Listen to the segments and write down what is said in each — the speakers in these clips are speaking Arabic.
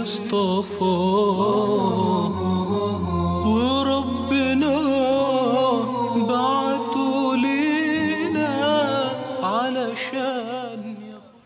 المصطفى وربنا بعته لينا علشان.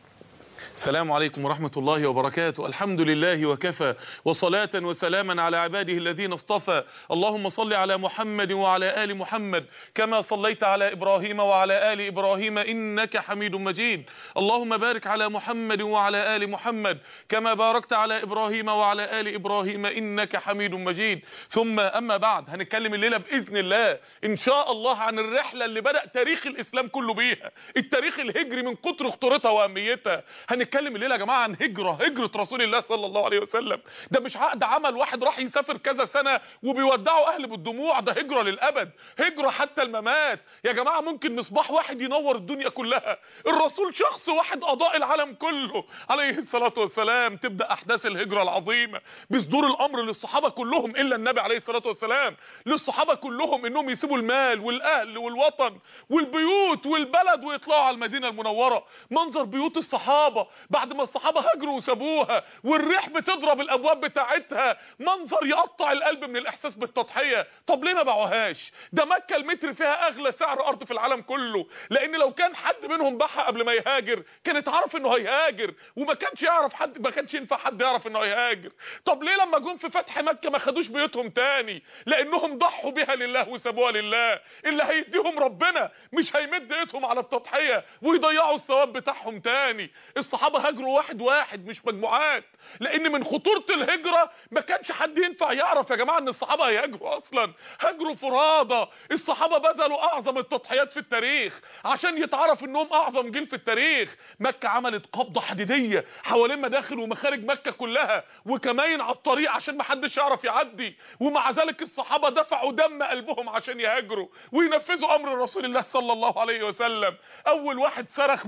السلام عليكم ورحمة الله وبركاته. الحمد لله وكفى، وصلاة وسلاما على عباده الذين اصطفى. اللهم صل على محمد وعلى آل محمد كما صليت على إبراهيم وعلى آل إبراهيم إنك حميد مجيد. اللهم بارك على محمد وعلى آل محمد كما باركت على إبراهيم وعلى آل إبراهيم إنك حميد مجيد. ثم أما بعد، هنتكلم الليلة بإذن الله إن شاء الله عن الرحلة اللي بدأ تاريخ الإسلام كله بيها، التاريخ الهجري من كتر خطورتها وأهميتها. هنتكلم الليله يا جماعه عن هجره رسول الله صلى الله عليه وسلم. ده مش عقد عمل واحد راح يسافر كذا سنه وبيودعوا اهل بالدموع، ده هجره للابد، هجره حتى الممات يا جماعه. ممكن مصباح واحد ينور الدنيا كلها، الرسول شخص واحد اضاء العالم كله عليه الصلاه والسلام. تبدا احداث الهجره العظيمه بصدور الامر للصحابه كلهم الا النبي عليه الصلاه والسلام، للصحابه كلهم انهم يسيبوا المال والاهل والوطن والبيوت والبلد ويطلعوا على المدينه المنوره. منظر بيوت الصحابه بعد ما الصحابه هاجروا وسابوها والريح بتضرب الابواب بتاعتها، منظر يقطع القلب من الاحساس بالتضحيه. طب ليه ما باعوهاش؟ ده مكه المتر فيها اغلى سعر ارض في العالم كله، لان لو كان حد منهم باعها قبل ما يهاجر كانت عارف انه هيهاجر، وما كانش يعرف حد، ما كانش ينفع حد يعرف انه هيهاجر. طب ليه لما جم في فتح مكه ما خدوش بيوتهم تاني؟ لانهم ضحوا بها لله وسابوها لله. اللي هيديهم ربنا مش هيمد ايدهم على التضحيه ويضيعوا الثواب بتاعهم تاني. الصحابه هاجروا واحد واحد مش مجموعات، لان من خطورة الهجرة ما كانش حد ينفع يعرف يا جماعة ان الصحابة هيهاجروا اصلا. هاجروا فرادى، الصحابة بذلوا اعظم التضحيات في التاريخ عشان يتعرف انهم اعظم جيل في التاريخ. مكة عملت قبضة حديدية حوالين مداخل ومخارج مكة كلها وكمين على الطريق عشان ما حدش يعرف يعدي، ومع ذلك الصحابة دفعوا دم قلبهم عشان يهاجروا وينفذوا امر رسول الله صلى الله عليه وسلم. اول واحد صرخ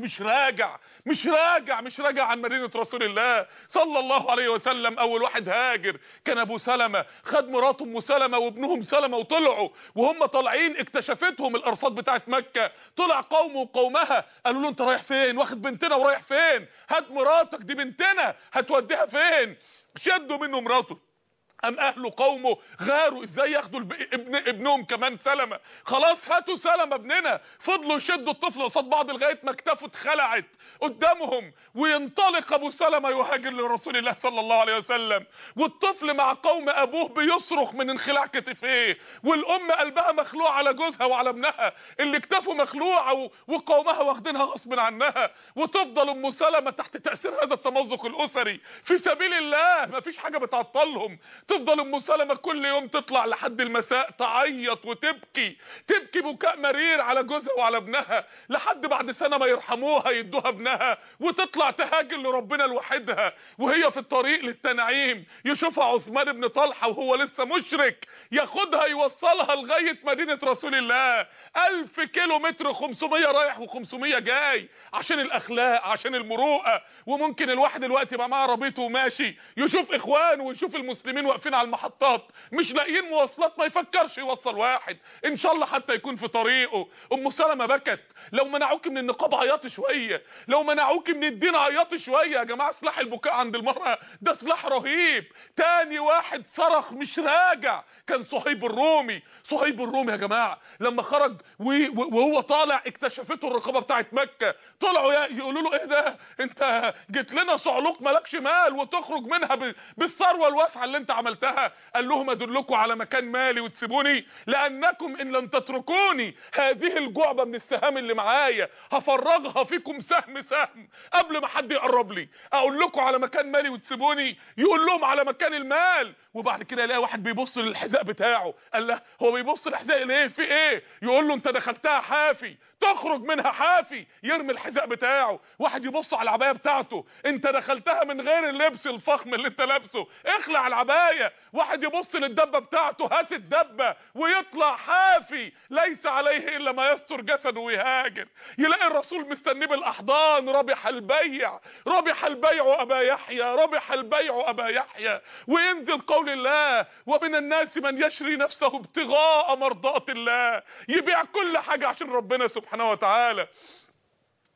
مش راجع عن مدينة رسول الله صلى الله عليه وسلم. اول واحد هاجر كان ابو سلمة، خد مراته ام سلمة وابنهم سلمة وطلعوا. وهم طالعين اكتشفتهم الارصاد بتاعت مكة، طلع قومه وقومها قالوا له انت رايح فين؟ واخد بنتنا ورايح فين؟ هات مراتك دي بنتنا هتوديها فين؟ شدوا منه مراته. ام اهل قومه غاروا ازاي ياخدوا ابنهم كمان سلمة. خلاص هاتوا سلمة ابننا. فضلوا يشدوا الطفل قصاد بعض لغايه ما كتافه اتخلعت قدامهم، وينطلق ابو سلمة يهاجر لرسول الله صلى الله عليه وسلم، والطفل مع قوم ابوه بيصرخ من انخلاع كتفيه، والام قلبها مخلوع على جوزها وعلى ابنها اللي كتافه مخلوعه وقومها واخدينها غصب عنها. وتفضل ام سلمة تحت تاثير هذا التمزق الاسري في سبيل الله، مفيش حاجه بتعطلهم. تفضل ام سلمة كل يوم تطلع لحد المساء تعيط وتبكي بكاء مرير على جوزها وعلى ابنها، لحد بعد سنة ما يرحموها يدوها ابنها وتطلع تهاجر لربنا لوحدها. وهي في الطريق للتنعيم يشوفها عثمان بن طلحة وهو لسه مشرك، ياخدها يوصلها لغاية مدينة رسول الله. 1000 كيلو متر، 500 رايح و500 جاي، عشان الاخلاق عشان المروءة. وممكن الواحد دلوقتي يبقى معاه عربيته وماشي يشوف اخوانه ويشوف المسلمين واقفين على المحطات مش لاقيين مواصلات، ما يفكرش يوصل واحد ان شاء الله حتى يكون في طريقه. ام سلمة بكت. لو منعوك من النقاب عيطي شويه، لو منعوك من الدين عيطي شويه. يا جماعه سلاح البكاء عند المرأة ده سلاح رهيب. تاني واحد صرخ مش راجع كان صهيب الرومي. صهيب الرومي يا جماعه لما خرج وهو طالع اكتشفته الرقابه بتاعت مكه، طلعوا يقولوا له ايه ده؟ انت جيت لنا صعلوك مالكش مال وتخرج منها بالثروه الواسعه اللي انت عملتها. قال لهم ادلكم على مكان مالي وتسيبوني؟ لانكم ان لم تتركوني هذه الجعبه من السهام اللي معايا هفرغها فيكم سهم سهم قبل ما حد يقرب لي. اقول لكم على مكان مالي وتسيبوني؟ يقول لهم على مكان المال. وبعد كده يلاقي واحد بيبص للحذاء بتاعه، قال له هو بيبص للحذاء ليه؟ في ايه؟ يقول له انت دخلتها حافي تخرج منها حافي، يرمي الحذاء بتاعه. واحد يبص على العبايه بتاعته، انت دخلتها من غير اللبس الفخم اللي انت لابسه، اخلع العبايه. واحد يبص للدبه بتاعته، هات الدبه، ويطلع حافي ليس عليه الا ما يستر جسده ويهاجر. يلاقي الرسول مستنيه بالاحضان. ربح البيع، ربح البيع ابا يحيى، ربح البيع ابا يحيى. وينزل قول الله ومن الناس من يشري نفسه ابتغاء مرضات الله، يبيع كل حاجه عشان ربنا سبحانه وتعالى.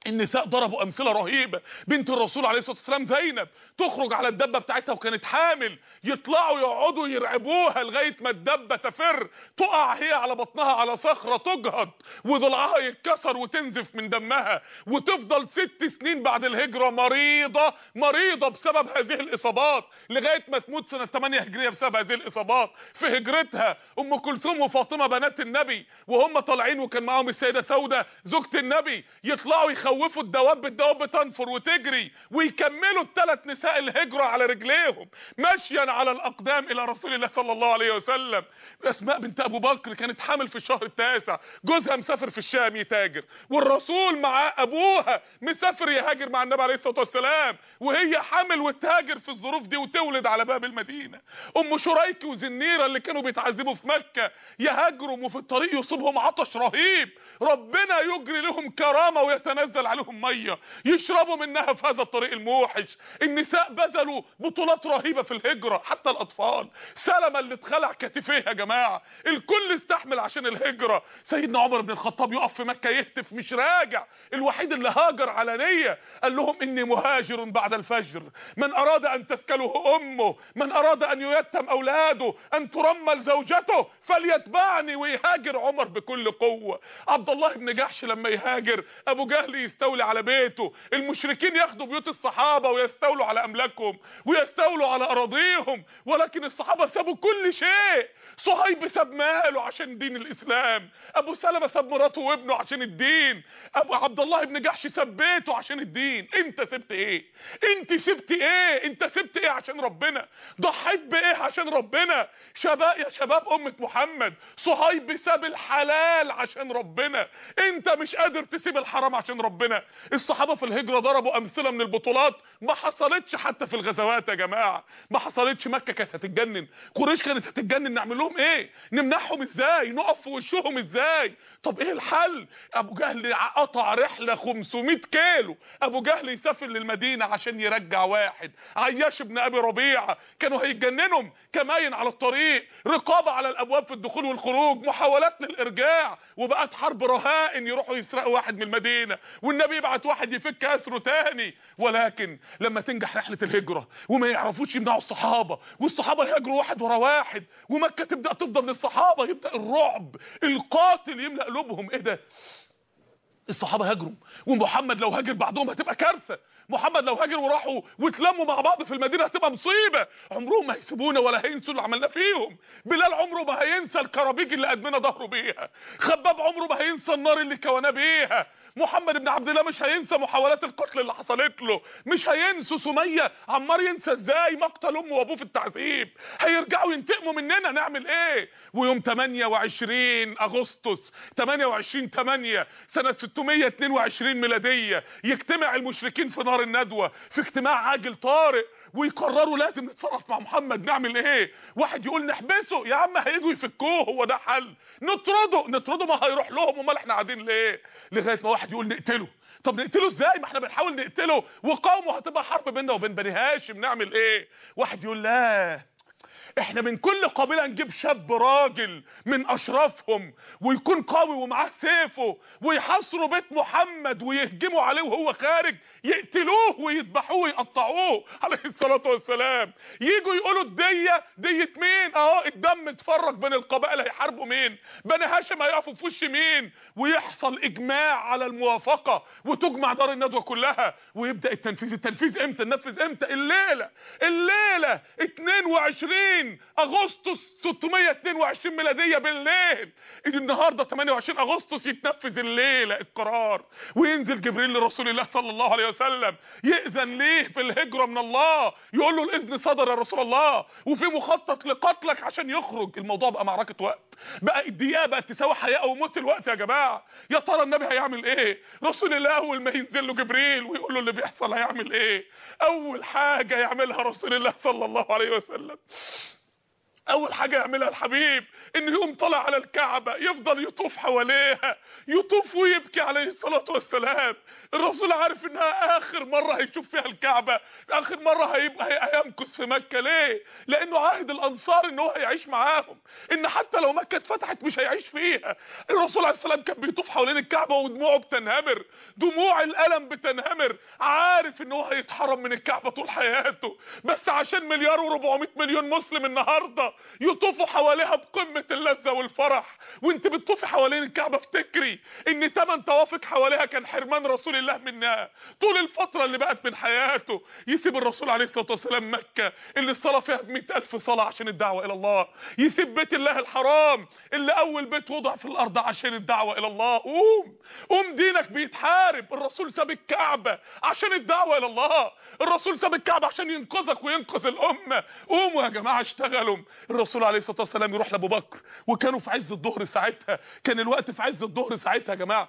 النساء ضربوا امثله رهيبه. بنت الرسول عليه الصلاه والسلام زينب تخرج على الدبه بتاعتها وكانت حامل، يطلعوا يقعدوا يرعبوها لغايه ما الدبه تفر، تقع هي على بطنها على صخره تجهض وضلعها يتكسر وتنزف من دمها، وتفضل 6 سنين بعد الهجره مريضه بسبب هذه الاصابات لغايه ما تموت سنه 8 هجريه بسبب هذه الاصابات في هجرتها. ام كلثوم وفاطمه بنات النبي وهم طالعين وكان معاهم السيده سوده زوجة النبي يطلعوا يخوفوا الدواب تنفر وتجري، ويكملوا ال3 نساء الهجرة على رجليهم مشيا على الأقدام إلى رسول الله صلى الله عليه وسلم. أسماء بنت أبو بكر كانت حامل في الشهر ال9، جوزها مسافر في الشام يتاجر، والرسول مع أبوها مسافر يهاجر مع النبي عليه الصلاة والسلام، وهي حامل وتهاجر في الظروف دي وتولد على باب المدينة. أم شريك وزنيرة اللي كانوا بيتعذبوا في مكة يهاجروا وفي الطريق يصيبهم عطش رهيب، ربنا يجري لهم كرامة ويتنزل عليهم ميه يشربوا منها في هذا الطريق الموحش. النساء بذلوا بطولات رهيبه في الهجره، حتى الاطفال. سلمى اللي اتخلع كتفيه يا جماعه، الكل استحمل عشان الهجره. سيدنا عمر بن الخطاب يقف في مكه يهتف مش راجع، الوحيد اللي هاجر علانيه، قال لهم اني مهاجر بعد الفجر، من اراد ان تثكله امه، من اراد ان ييتم اولاده، ان ترمل زوجته فليتبعني، ويهاجر عمر بكل قوه. عبد الله بن جحش لما يهاجر ابو جهل يستولي على بيته، المشركين ياخدوا بيوت الصحابه ويستولوا على املاكهم ويستولوا على اراضيهم، ولكن الصحابه سابوا كل شيء. صهيب ساب ماله عشان دين الاسلام، ابو سلمة ساب مراته وابنه عشان الدين، ابو عبد الله بن جحش ساب بيته عشان الدين. انت سبت ايه؟ انت سبت ايه؟ انت سبت ايه عشان ربنا؟ ضحيت بايه عشان ربنا؟ شباب يا شباب امه محمد، صهيب ساب الحلال عشان ربنا، انت مش قادر تسيب الحرام عشان ربنا. الصحابه في الهجره ضربوا امثله من البطولات ما حصلتش حتى في الغزوات يا جماعه، ما حصلتش. مكه كانت هتتجنن، قريش كانت هتتجنن، نعمل لهم ايه؟ نمنعهم ازاي؟ نقف في وشهم ازاي؟ طب ايه الحل؟ ابو جهل قطع رحله 500 كيلو، ابو جهل يسافر للمدينه عشان يرجع واحد. عياش بن ابي ربيعه كانوا هيتجننوا، كماين على الطريق، رقابه على الابواب في الدخول والخروج، محاولات للارجاع، وبقت حرب رهائن يروحوا يسرقوا واحد من المدينه والنبي يبعت واحد يفك اسره تاني. ولكن لما تنجح رحله الهجره وما يعرفوش يمنعوا الصحابه، والصحابه يهاجروا واحد ورا واحد، ومكه تبدا تفضل للصحابه، يبدا الرعب القاتل يملا قلوبهم. ايه ده؟ الصحابه هاجروا، ومحمد لو هاجر بعدهم هتبقى كارثه. محمد لو هاجر وراحوا واتلموا مع بعض في المدينه هتبقى مصيبه. عمرهم ما هيسيبونا ولا هينسوا اللي عملناه فيهم. بلال عمره ما هينسى الكرابيج اللي قدمنا ظهره بيها. خباب عمره ما هينسى النار اللي كواناه بيها. محمد بن عبد الله مش هينسى محاولات القتل اللي حصلت له. مش هينسوا سميه. عمار ينسى ازاي مقتل امه وابوه في التعذيب؟ هيرجعوا ينتقموا مننا، نعمل ايه؟ ويوم 28 اغسطس 28/8 سنه 622 ميلاديه يجتمع المشركين في نار الندوه في اجتماع عاجل طارئ، ويقرروا لازم نتصرف مع محمد. نعمل ايه؟ واحد يقول نحبسه، يا عم هيجوا يفكوه، هو ده حل؟ نطرده ما هيروح لهم، امال احنا قاعدين ليه؟ لغايه ما واحد يقول نقتله. طب نقتله ازاي؟ ما احنا بنحاول نقتله وقومه، هتبقى حرب بيننا وبين بني هاشم، نعمل ايه؟ واحد يقول لا، احنا من كل قبيله نجيب شاب راجل من اشرافهم ويكون قوي ومعاه سيفه، ويحاصروا بيت محمد ويهجموا عليه وهو خارج، يقتلوه ويذبحوه ويقطعوه عليه الصلاه والسلام. ييجوا يقولوا دية مين؟ اهو الدم اتفرج بين القبائل، هيحاربوا مين؟ بني هاشم هيقفوا في وش مين؟ ويحصل اجماع على الموافقه وتجمع دار الندوه كلها، ويبدا التنفيذ. التنفيذ امتى؟ ننفذ امتى؟ الليله 22 اغسطس 622 ميلاديه بالليل. النهارده 28 اغسطس يتنفذ الليله القرار، وينزل جبريل لرسول الله صلى الله عليه وسلم يأذن ليه بالهجره من الله، يقول له الاذن صدر يا رسول الله، وفي مخطط لقتلك عشان يخرج. الموضوع بقى معركه وقت، بقى الدقيقه بقت تساوي حياه او موت الوقت يا جماعه. يا ترى النبي هيعمل ايه؟ رسول الله اول ما ينزل له جبريل ويقول له اللي بيحصل هيعمل ايه؟ اول حاجه يعملها رسول الله صلى الله عليه وسلم اول حاجه يعملها الحبيب انه يقوم طالع على الكعبه، يفضل يطوف حواليها، يطوف ويبكي عليه الصلاه والسلام. الرسول عارف انها اخر مره هيشوف فيها الكعبه، اخر مره هيمكث في مكه. ليه؟ لانه عهد الانصار ان هو هيعيش معاهم، ان حتى لو مكه اتفتحت مش هيعيش فيها. الرسول عليه السلام كان بيطوف حوالين الكعبه ودموعه بتنهمر، دموع الالم بتنهمر، عارف ان هو هيتحرم من الكعبه طول حياته، بس عشان 1.4 مليار مسلم النهارده يطوفوا حواليها بقمه اللذه والفرح. وانت بتطوفي حوالين الكعبه افتكري ان 8 طوافك حواليها كان حرمان رسول الله منها طول الفتره اللي بقت من حياته. يسيب الرسول عليه الصلاه والسلام مكه اللي الصلاه فيها ب100,000 صلاه عشان الدعوه الى الله، يسيب بيت الله الحرام اللي اول بيت وضع في الارض عشان الدعوه الى الله. قوم دينك بيتحارب. الرسول ساب الكعبه عشان الدعوه الى الله، الرسول ساب الكعبه عشان ينقذك وينقذ الامه. قوموا يا جماعه اشتغلوا. الرسول عليه الصلاه والسلام يروح لابو بكر، وكانوا في عز الظهر ساعتها، كان الوقت في عز الظهر ساعتها يا جماعه،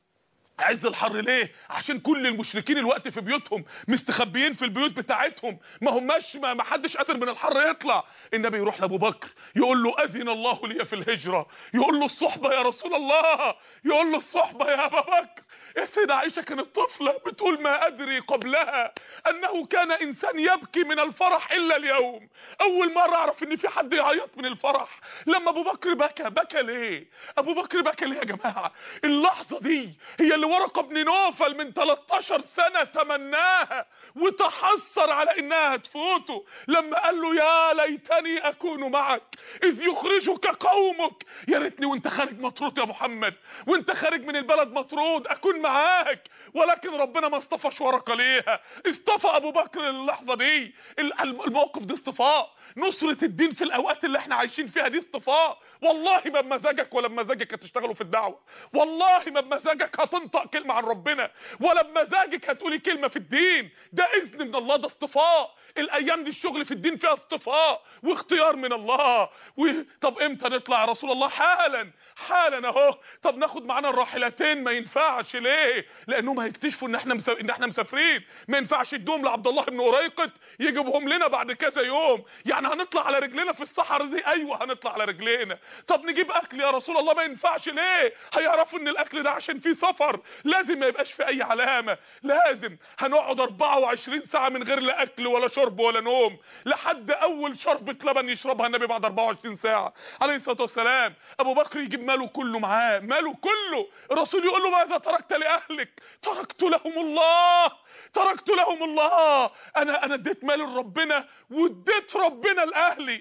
عز الحر. ليه؟ عشان كل المشركين الوقت في بيوتهم مستخبيين في البيوت بتاعتهم، ما حدش قادر من الحر يطلع. النبي يروح لابو بكر يقول له اذن الله لي في الهجره، يقول له الصحبه يا رسول الله، يقول له الصحبه يا ابا بكر. يا سيدة عائشه كانت طفله بتقول ما ادري قبلها انه كان انسان يبكي من الفرح الا اليوم. اول مره اعرف ان في حد يعيط من الفرح لما ابو بكر بكى ليه؟ ابو بكر بكى ليه يا جماعه؟ اللحظه دي هي اللي ورقه بن نوفل من 13 سنه تمناها وتحسر على انها هتفوته، لما قال له يا ليتني اكون معك اذ يخرجك قومك. يا ريتني وانت خارج مطرود يا محمد، وانت خارج من البلد مطرود اكون معاك. ولكن ربنا ما اصطفاش ورقه ليها، اصطفى ابو بكر اللحظه دي. الموقف ده اصطفاء. نصره الدين في الاوقات اللي احنا عايشين فيها دي اصطفاء. والله ما بمزاجك ولا بمزاجك هتشتغلوا في الدعوه، والله ما بمزاجك هتنطق كلمه عن ربنا، ولا بمزاجك هتقولي كلمه في الدين. ده اذن من الله، ده اصطفاء. الايام دي الشغل في الدين فيها اصطفاء واختيار من الله. طب امتى نطلع يا رسول الله؟ حالا اهو. طب ناخد معانا الراحلتين؟ ما ينفعش. ليه؟ لانهم هيكتشفوا ان احنا مسافرين، ما ينفعش يدوهم لعبد الله بن أريقط يجيبهم لنا بعد كذا يوم. يعني هنطلع على رجلنا في الصحراء دي؟ ايوه هنطلع على رجلينا. طب نجيب اكل يا رسول الله؟ ما ينفعش. ليه؟ هيعرفوا ان الاكل ده عشان فيه سفر، لازم ما يبقاش في اي علامه، لازم هنقعد 24 ساعه من غير لا اكل ولا شرب ولا نوم، لحد اول شربة لبن يشربها النبي بعد 24 ساعه عليه الصلاه والسلام. ابو بكر يجيب ماله كله معاه، ماله كله. الرسول يقول له ماذا تركت لاهلك؟ تركت لهم الله، تركت لهم الله. انا اديت مال لربنا واديت ربنا لاهلي،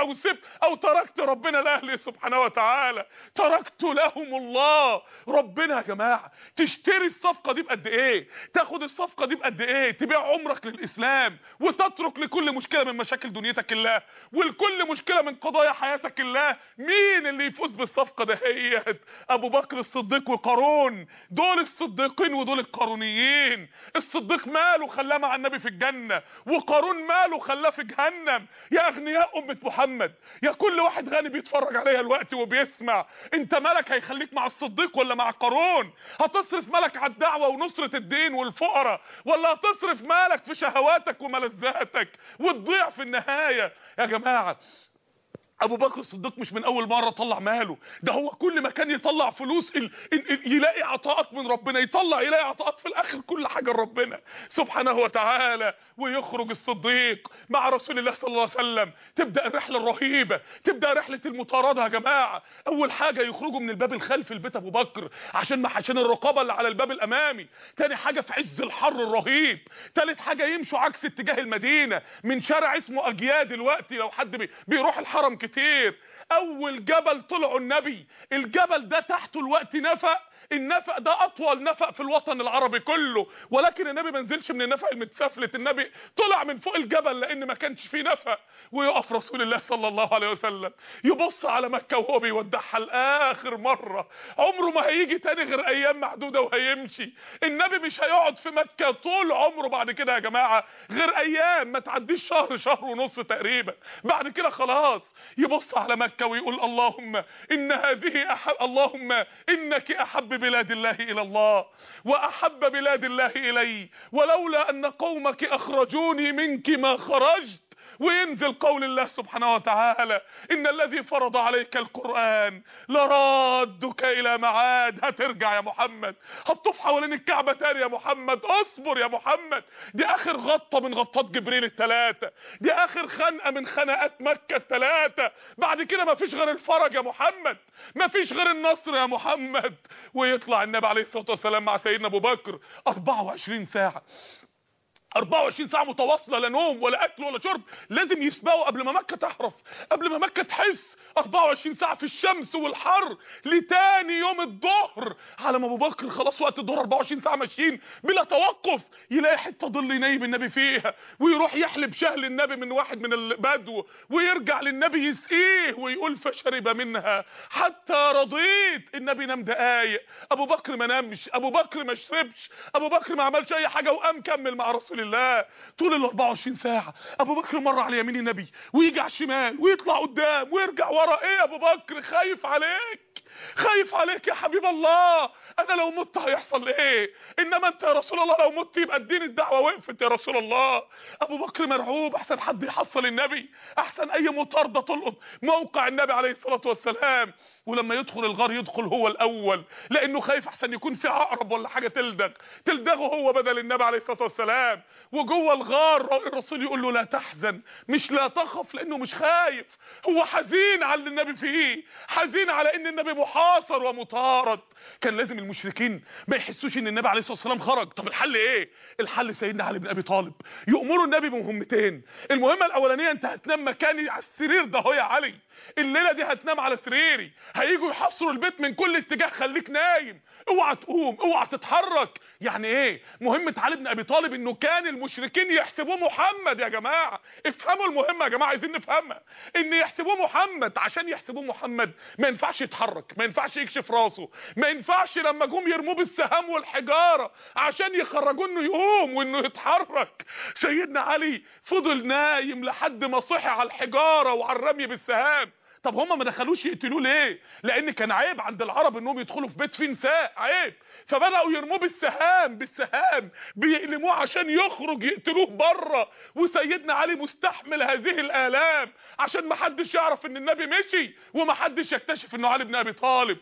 او تركت ربنا لاهلي سبحانه وتعالى. تركت لهم الله. ربنا يا جماعه تشتري الصفقه دي بقد ايه؟ تاخد الصفقه دي بقد ايه؟ تبيع عمرك للاسلام وتترك لكل مشكله من مشاكل دنيتك الله، ولكل مشكله من قضايا حياتك الله. مين اللي يفوز بالصفقه دهيت؟ ابو بكر الصديق وقارون. دول الصديقين ودول القارونيين. الصديق ماله خلاه مع النبي في الجنه، وقارون ماله خلاه في جهنم. يا اغنياء امه محمد، يا كل واحد غني بيتفرج عليها الوقت وبيسمع، انت مالك هيخليك مع الصديق ولا مع قارون؟ هتصرف مالك على الدعوه ونصره الدين والفقراء، ولا هتصرف مالك في شهواتك وملذاتك وتضيع في النهايه؟ يا جماعه ابو بكر الصديق مش من اول مره طلع ماله، ده هو كل ما كان يطلع فلوس يلاقي عطاءات من ربنا، يلاقي عطاءات في الاخر كل حاجه لربنا سبحانه وتعالى. ويخرج الصديق مع رسول الله صلى الله عليه وسلم، تبدا الرحله الرهيبه، تبدا رحله المطارده يا جماعه. اول حاجه يخرجوا من الباب الخلفي لبيت ابو بكر عشان الرقابه اللي على الباب الامامي. تاني حاجه في عز الحر الرهيب. تالت حاجه يمشوا عكس اتجاه المدينه من شارع اسمه اجياد دلوقتي لو حد بيروح الحرم كتير. اول جبل طلعوا النبي، الجبل ده تحته الوقت نفق، النفق ده اطول نفق في الوطن العربي كله، ولكن النبي ما نزلش من النفق المتسفلت، النبي طلع من فوق الجبل لان ما كانش فيه نفق. ويقف رسول الله صلى الله عليه وسلم يبص على مكة وهو بيودعها لاخر مرة، عمره ما هيجي تاني غير ايام محدودة وهيمشي. النبي مش هيقعد في مكة طول عمره بعد كده يا جماعة غير ايام ما تعديش شهر ونص تقريبا، بعد كده خلاص. يبص على مكة ويقول اللهم انك احب بلاد الله الى الله واحب بلاد الله الي، ولولا ان قومك اخرجوني منك ما خرجت. وينزل قول الله سبحانه وتعالى ان الذي فرض عليك القرآن لرادك الى معاد. هترجع يا محمد، هتطوف حوالين الكعبة تاني يا محمد، اصبر يا محمد. دي اخر غطة من غطات جبريل ال3، دي اخر خنقة من خنقات مكة ال3. بعد كده مفيش غير الفرج يا محمد، مفيش غير النصر يا محمد. ويطلع النبي عليه الصلاة والسلام مع سيدنا ابو بكر 24 ساعة، 24 ساعة متواصلة، لا نوم ولا اكل ولا شرب. لازم يسبقوا قبل ما مكة تحرف، قبل ما مكة تحس. 24 ساعة في الشمس والحر لتاني يوم الظهر، على ما ابو بكر خلاص وقت الظهر 24 ساعة ماشيين بلا توقف، يلاقي حتة ظل ينيم النبي فيها، ويروح يحلب شهل النبي من واحد من البدو، ويرجع للنبي يسقيه ويقول فشرب منها حتى رضيت. النبي نام دقايق، ابو بكر ما نامش، ابو بكر ما شربش، ابو بكر ما عملش اي حاجة، وقام كمل مع رسول الله طول ال 24 ساعة. ابو بكر مر على يمين النبي ويجي على الشمال ويطلع قدام ويرجع ورا. ايه يا ابو بكر؟ خايف عليك، خايف عليك يا حبيب الله. انا لو مت هيحصل ايه؟ انما انت يا رسول الله لو مت يبقى الدين الدعوة وقفت يا رسول الله. ابو بكر مرعوب، احسن حد يحصل النبي، احسن اي مطاردة تلقط موقع النبي عليه الصلاة والسلام. ولما يدخل الغار يدخل هو الاول، لانه خايف احسن يكون في عقرب ولا حاجة تلدغه هو بدل النبي عليه الصلاة والسلام. وجوه الغار الرسول يقول له لا تحزن، مش لا تخف، لانه مش خايف، هو حزين على اللي النبي فيه، حزين على ان النبي محاصر ومطارد. كان لازم المشركين ما يحسوش ان النبي عليه الصلاة والسلام خرج. طب الحل ايه؟ الحل سيدنا علي بن ابي طالب يأمروا النبي بمهمتين. المهمة الاولانية، انت هتنام مكاني على السرير ده اهو يا علي، الليلة دي هتنام على سريري، هيجوا يحصروا البيت من كل اتجاه، خليك نايم، اوعى تقوم، اوعى تتحرك. يعني ايه مهمة علي بن ابي طالب؟ انه كان المشركين يحسبوه محمد. يا جماعة افهموا المهمة يا جماعة، عايزين نفهمها. ان يحسبوه محمد، عشان يحسبوه محمد ما ينفعش يتحرك، ما ينفعش يكشف راسه، ما ينفعش لما جم يرموه بالسهام والحجارة عشان يخرجوا انه يقوم وانه يتحرك. سيدنا علي فضل نايم لحد ما صحي على الحجارة وعلى الرمي بالسهام. طب هما ما دخلوش يقتلوه ليه؟ لان كان عيب عند العرب انهم يدخلوا في بيت فيه نساء، عيب. فبداوا يرموه بالسهام، بيقلموه عشان يخرج يقتلوه بره. وسيدنا علي مستحمل هذه الالام عشان ما حدش يعرف ان النبي مشي، وما حدش يكتشف انه علي بن ابي طالب.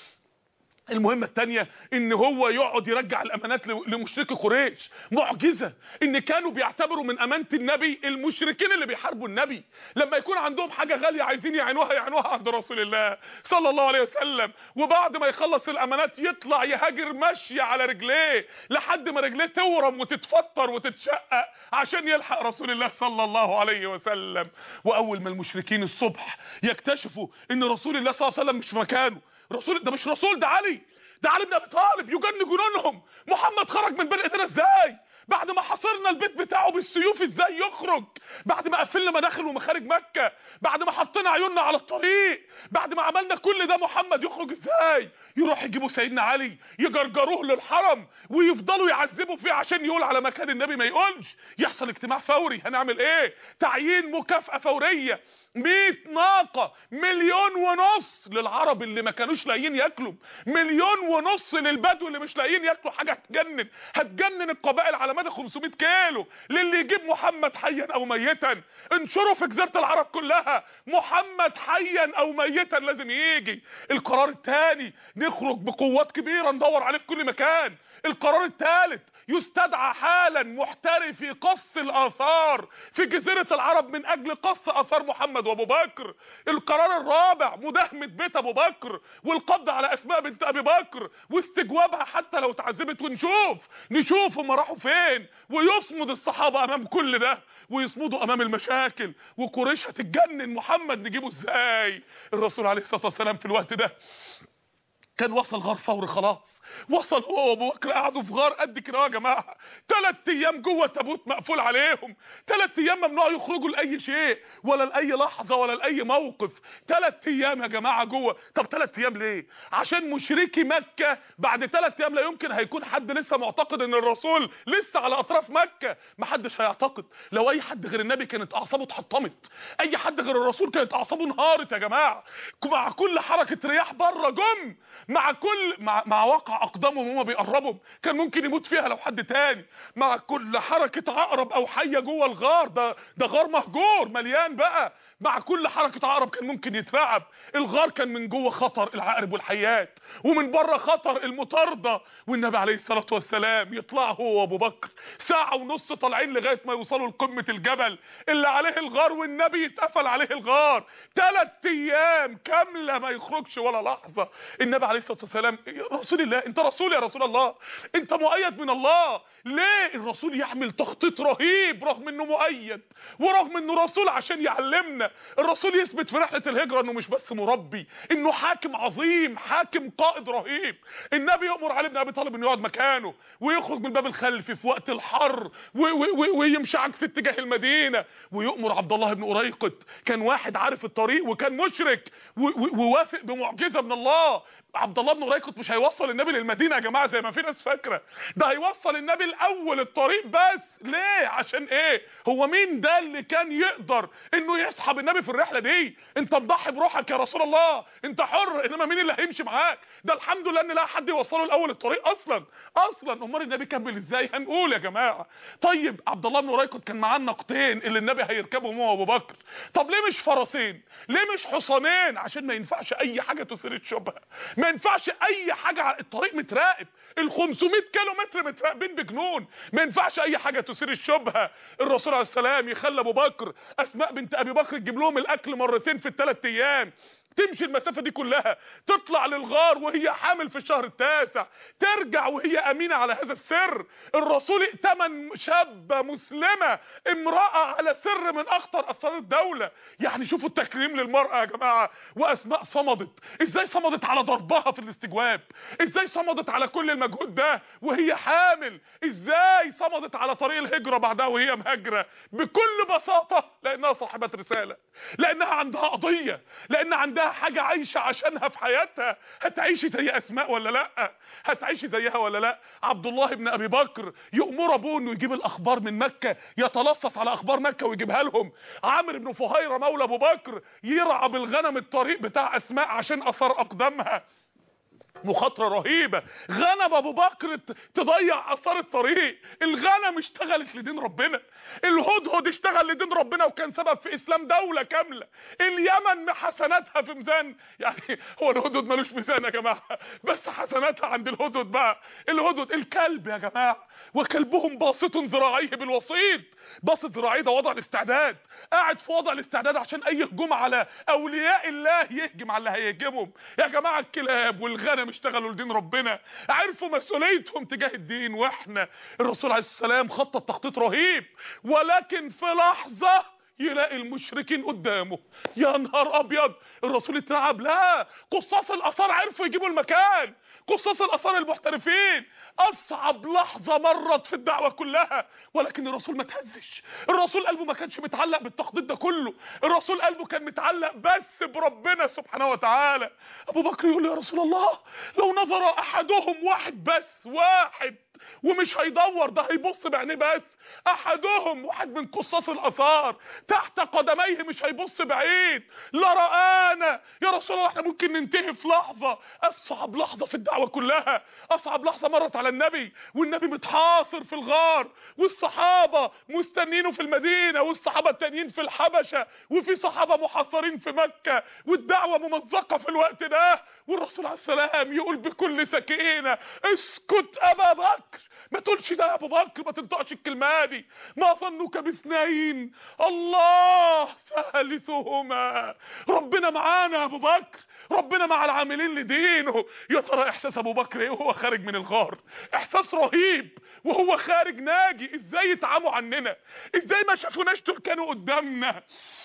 المهمة التانية ان هو يقعد يرجع الامانات لمشركي قريش. معجزة ان كانوا بيعتبروا من امانة النبي المشركين اللي بيحاربوا النبي، لما يكون عندهم حاجة غالية عايزين يعينوها عند رسول الله صلى الله عليه وسلم، وبعد ما يخلص الامانات يطلع يهاجر مشي على رجليه لحد ما رجليه تورم وتتفطر وتتشقق عشان يلحق رسول الله صلى الله عليه وسلم. واول ما المشركين الصبح يكتشفوا ان رسول الله صلى الله عليه وسلم مش في مكانه، رسول ده مش رسول، ده علي بن ابي طالب، يجن جنونهم. محمد خرج من بين ايدينا ازاي؟ بعد ما حصرنا البيت بتاعه بالسيوف ازاي يخرج؟ بعد ما قفلنا مداخل ومخارج مكة، بعد ما حطينا عيوننا على الطريق، بعد ما عملنا كل ده، محمد يخرج ازاي؟ يروح يجيبوا سيدنا علي يجرجروه للحرم ويفضلوا يعذبوا فيه عشان يقول على مكان النبي ما يقولش. يحصل اجتماع فوري، هنعمل ايه؟ تعيين مكافأة فورية، 100 ناقة، 1.5 مليون للعرب اللي ما كانوش لاقيين ياكلوا، 1.5 مليون للبدو اللي مش لاقيين ياكلوا. حاجة هتجنن القبائل على مدى 500 كيلو. للي يجيب محمد حيا او ميتا، انشروا في جزيرة العرب كلها محمد حيا او ميتا لازم يجي. القرار الثاني، نخرج بقوات كبيرة ندور عليه في كل مكان. القرار الثالث، يستدعى حالا محترفي قص الاثار في جزيرة العرب من اجل قص اثار محمد وابو بكر. القرار الرابع، مداهمة بيت ابو بكر والقبض على اسماء بنت ابي بكر واستجوابها حتى لو اتعذبت، ونشوف هم راحوا فين. ويصمد الصحابة امام كل ده، ويصمدوا امام المشاكل، وقريش هتتجنن محمد نجيبه ازاي. الرسول عليه الصلاة والسلام في الوقت ده كان وصل غار فوري خلاص، وصل هو وابو بكر، قعدوا في غار قد كده يا جماعه، 3 ايام جوه تابوت مقفول عليهم، 3 ايام ممنوع يخرجوا لاي شيء ولا لاي لحظه ولا لاي موقف. 3 ايام يا جماعه جوه. طب 3 ايام ليه؟ عشان مشركي مكه بعد 3 ايام لا يمكن هيكون حد لسه معتقد ان الرسول لسه على اطراف مكه. محدش هيعتقد. لو اي حد غير النبي كانت اعصابه اتحطمت، اي حد غير الرسول كانت اعصابه انهارت يا جماعه. مع كل حركه رياح بره جم، مع واقع مع اقدامهم وهم بيقربوا، كان ممكن يموت فيها لو حد تاني. مع كل حركه عقرب او حيه جوه الغار، ده غار مهجور مليان بقى، مع كل حركه عقرب كان ممكن يترعب. الغار كان من جوه خطر العقرب والحيات، ومن بره خطر المطارده. والنبي عليه الصلاه والسلام يطلع هو وابو بكر ساعه ونص طالعين لغايه ما يوصلوا لقمه الجبل اللي عليه الغار، والنبي يتقفل عليه الغار 3 ايام كامله ما يخرجش ولا لحظه. النبي عليه الصلاه والسلام، يا رسول الله انت رسول، يا رسول الله انت مؤيد من الله. ليه الرسول يعمل تخطيط رهيب رغم انه مؤيد ورغم انه رسول عشان يعلمنا؟ الرسول يثبت في رحله الهجره انه مش بس مربي، انه حاكم عظيم، حاكم قائد رهيب. النبي يأمر علي بن ابي طالب انه يقعد مكانه ويخرج من الباب الخلفي في وقت الحر ويمشي عكس اتجاه المدينه، ويأمر عبد الله بن أريقط، كان واحد عارف الطريق وكان مشرك ووافق بمعجزه من الله. عبد الله بن أريقط مش هيوصل النبي للمدينه يا جماعه زي ما في ناس فاكره، ده هيوصل النبي الاول الطريق بس. ليه؟ عشان ايه؟ هو مين ده اللي كان يقدر انه يسحب النبي في الرحله دي؟ انت مضحي بروحك يا رسول الله، انت حر، انما مين اللي هيمشي معاك؟ ده الحمد لله ان لا حد يوصله الاول الطريق اصلا. امال النبي كمل ازاي؟ هنقول يا جماعه. طيب عبد الله بن أريقط كان معاه الناقتين اللي النبي هيركبهم هو وابو بكر، طب ليه مش فرسين؟ ليه مش حصانين؟ عشان ما ينفعش اي حاجه تثير الشبهه، ما ينفعش اي حاجه على الطريق متراقب، ال 500 كيلو متر متراقبين بجنون، ما ينفعش اي حاجه تثير الشبهه. الرسول عليه السلام يخلى ابو بكر، اسماء بنت ابي بكر تجيب لهم الاكل مرتين في ال3 ايام، تمشي المسافه دي كلها، تطلع للغار وهي حامل في الشهر ال9، ترجع وهي امينه على هذا السر. الرسول ائتمن شابه مسلمه، امراه، على سر من اخطر اسرار الدوله. يعني شوفوا التكريم للمراه يا جماعه. واسماء صمدت، ازاي صمدت على ضربها في الاستجواب؟ ازاي صمدت على كل المجهود ده وهي حامل؟ ازاي صمدت على طريق الهجره بعدها وهي مهاجره؟ بكل بساطه لانها صاحبه رساله، لانها عندها قضيه، لان عندها حاجه عايشه عشانها في حياتها. هتعيشي زي اسماء ولا لا؟ هتعيشي زيها ولا لا؟ عبد الله بن ابي بكر يأمر ابوه انه يجيب الاخبار من مكه، يتلصص على اخبار مكه ويجيبها لهم. عامر بن فهيره مولى ابو بكر يرعى بالغنم الطريق بتاع اسماء عشان اثار اقدامها. مخاطره رهيبه. غنم ابو بكر تضيع اثار الطريق. الغنم اشتغلت لدين ربنا، الهدهد اشتغل لدين ربنا وكان سبب في اسلام دوله كامله. اليمن حسناتها في ميزان، يعني هو الهدهد ملوش ميزان يا جماعه، بس حسناتها عند الهدهد بقى. الهدهد الكلب يا جماعه، وكلبهم باسط ذراعيه بالوسيط. باسط ذراعيه ده وضع الاستعداد، قاعد في وضع الاستعداد عشان اي هجوم على اولياء الله يهجم على اللي هيهجمهم. يا جماعه الكلاب والغنم اشتغلوا لدين ربنا، عرفوا مسؤوليتهم تجاه الدين. واحنا الرسول عليه السلام خطط تخطيط رهيب، ولكن في لحظه يلاقي المشركين قدامه. يا نهار ابيض، الرسول اترعب. لا، قصاص الاثار عرفوا يجيبوا المكان، قصاص الاثار المحترفين. اصعب لحظه مرت في الدعوه كلها، ولكن الرسول ما تهزش. الرسول قلبه ما كانش متعلق بالتخطيط ده كله، الرسول قلبه كان متعلق بس بربنا سبحانه وتعالى. ابو بكر يقول يا رسول الله، لو نظر احدهم، واحد بس، واحد، ومش هيدور، ده هيبص بعينيه بس، احدهم، واحد من قصاص الاثار تحت قدميه، مش هيبص بعيد، لرآنا. يا رسول الله احنا ممكن ننتهي في لحظه. اصعب لحظه في الدعوه كلها، اصعب لحظه مرت على النبي، والنبي متحاصر في الغار، والصحابه مستنينه في المدينه، والصحابه التانيين في الحبشه، وفي صحابه محاصرين في مكه، والدعوه ممزقه في الوقت ده. والرسول عليه السلام يقول بكل سكينه: اسكت ابا بكر، ما تقولش ده يا ابو بكر، ما تنطقش الكلمه دي. ما ظنك باثنين، الله ثالثهما. ربنا معانا يا ابو بكر، ربنا مع العاملين لدينه. يا ترى احساس ابو بكر ايه وهو خارج من الغار؟ احساس رهيب وهو خارج ناجي. ازاي يتعاموا عننا؟ ازاي ما شافوناش دول كانوا قدامنا؟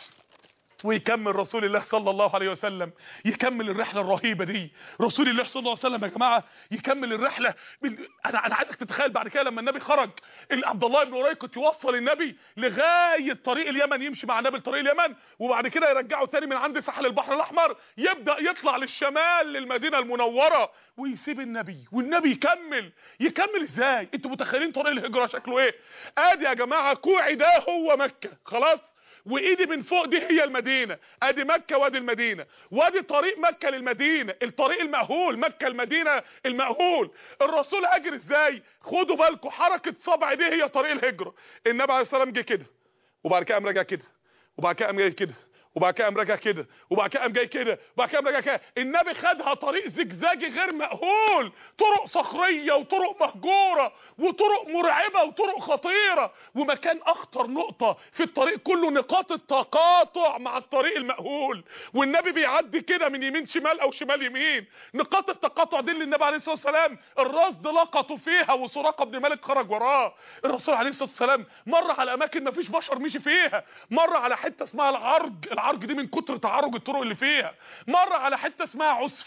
ويكمل رسول الله صلى الله عليه وسلم، يكمل الرحله الرهيبه دي. رسول الله صلى الله عليه وسلم يا جماعه يكمل الرحله انا عايزك تتخيل بعد كده لما النبي خرج، عبد الله بن أريقط يوصل النبي لغايه طريق اليمن، يمشي مع النبي لطريق اليمن، وبعد كده يرجعه تاني من عند ساحل البحر الاحمر، يبدا يطلع للشمال للمدينه المنوره، ويسيب النبي، والنبي يكمل ازاي؟ انتوا متخيلين طريق الهجره شكله ايه؟ ادي يا جماعه كوعي ده هو مكه، خلاص، وايدي من فوق دي هي المدينه، ادي مكه وادي المدينه، وادي طريق مكه للمدينه، الطريق المأهول، مكه المدينه المأهول. الرسول هاجر ازاي؟ خدوا بالكم، حركه صبع دي هي طريق الهجره. النبي عليه الصلاه والسلام جه كده، وبعد كده قام راجع كده، وبعد كده قام جاي كده، وبعد كده قام راجع كده، وبعد كده قام جاي كده، وبعد كده قام راجع كده. النبي خدها طريق زجزاجي غير مأهول، طرق صخريه وطرق مهجوره وطرق مرعبه وطرق خطيره. ومكان اخطر نقطه في الطريق كله نقاط التقاطع مع الطريق المأهول، والنبي بيعدي كده من يمين شمال او شمال يمين. نقاط التقاطع دي اللي النبي عليه الصلاه والسلام الرصد لقطوا فيها، وسراقه بن مالك خرج وراه. الرسول عليه الصلاه والسلام مر على اماكن ما فيش بشر مشي فيها، مر على حته اسمها العرج دي من كتر تعرج الطرق اللي فيها، مر على حته اسمها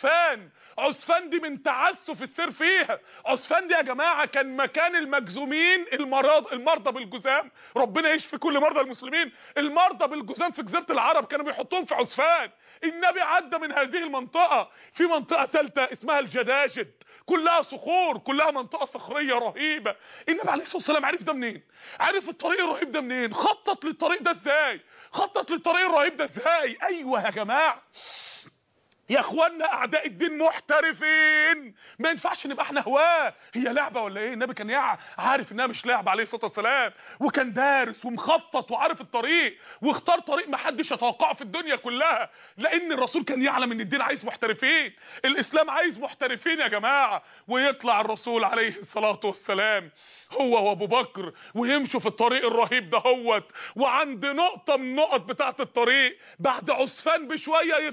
عسفان دي من تعسف السير فيها. عسفان دي يا جماعه كان مكان المجزومين، المرضى بالجذام، ربنا يشفي كل مرضى المسلمين. المرضى بالجذام في جزيره العرب كانوا بيحطوهم في عسفان. النبي عدى من هذه المنطقه في منطقه ثالثه اسمها الجداجد، كلها صخور، كلها منطقه صخريه رهيبه. النبي عليه الصلاه والسلام عرف ده منين؟ عرف الطريق الرهيب ده منين؟ خطط للطريق ده ازاي؟ خطط للطريق الرهيب ده ازاي؟ ايوه يا جماعه يا اخوانا، اعداء الدين محترفين، ما ينفعش نبقى احنا هواه. هي لعبه ولا ايه؟ النبي كان عارف انها مش لعبه عليه الصلاه والسلام، وكان دارس ومخطط وعارف الطريق، واختار طريق ما حدش يتوقعه في الدنيا كلها، لان الرسول كان يعلم ان الدين عايز محترفين، الاسلام عايز محترفين يا جماعه. ويطلع الرسول عليه الصلاه والسلام هو وابو بكر ويمشوا في الطريق الرهيب ده هوت، وعند نقطه من النقط بتاعه الطريق بعد عسفان بشويه